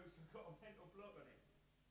notes have got a mental block on it.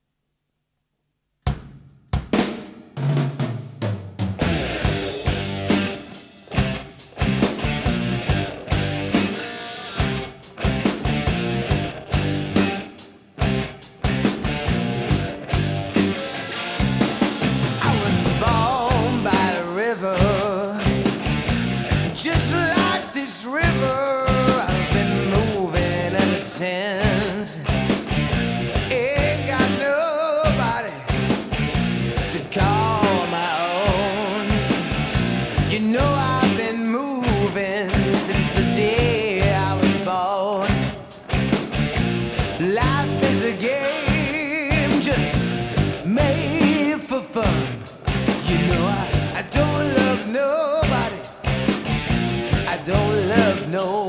Just like this river, I've been moving ever since. Ain't got nobody to call my own. You know I've been moving since the day I was born. Life is a game just made for fun. You know I don't love nobody. I don't love no